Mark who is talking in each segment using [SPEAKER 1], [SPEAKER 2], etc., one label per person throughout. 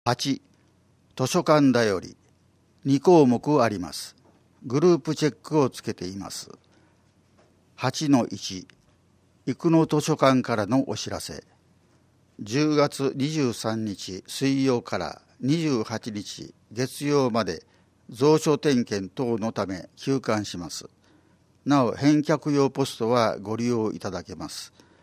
[SPEAKER 1] 8、図書館だより2項目あります。グループチェックをつけています。8-1、生野図書館からのお知らせ。10月23日水曜から28日月曜まで蔵書点検等のため休館します。なお返却用ポストはご利用いただけます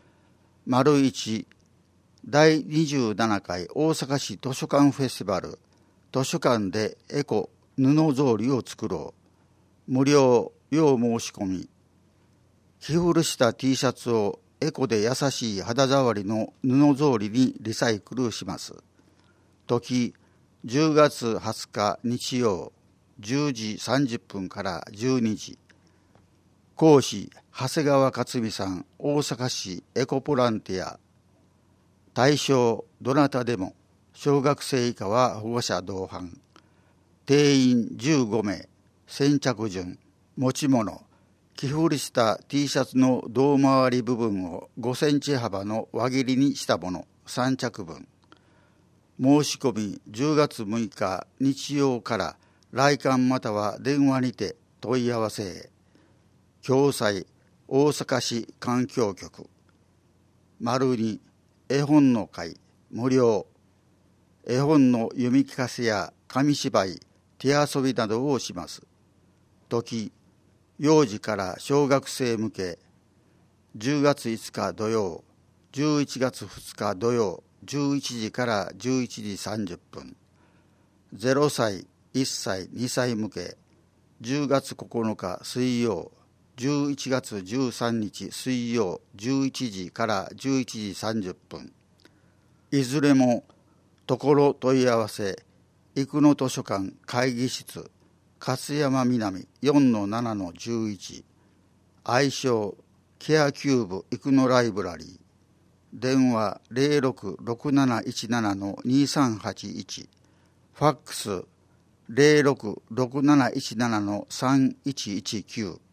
[SPEAKER 1] 。1、第27回大阪市図書館フェスティバル、図書館でエコ布草履を作ろう、無料要申し込み。着古した T シャツをエコで優しい肌触りの布草履にリサイクルします。時10月20日日曜10時30分から12時。講師長谷川克美さん、大阪市エコボランティア。対象どなたでも、小学生以下は保護者同伴。定員15名。先着順。持ち物、着古した T シャツの胴回り部分を5センチ幅の輪切りにしたもの3着分。申し込み10月6日日曜から来館または電話にて問い合わせへ。共催大阪市環境局。2、絵本の会無料。絵本の読み聞かせや紙芝居、手遊びなどをします。時幼児から小学生向け。10月5日土曜、11月2日土曜、11時から11時30分。0歳、1歳、2歳向け。10月9日水曜、11月13日水曜、11時から11時30分。いずれもところ問い合わせ、生野図書館会議室、勝山南 4-7-11。愛称ケアキューブ生野ライブラリー。電話 066717-2381。ファックス 066717-3119。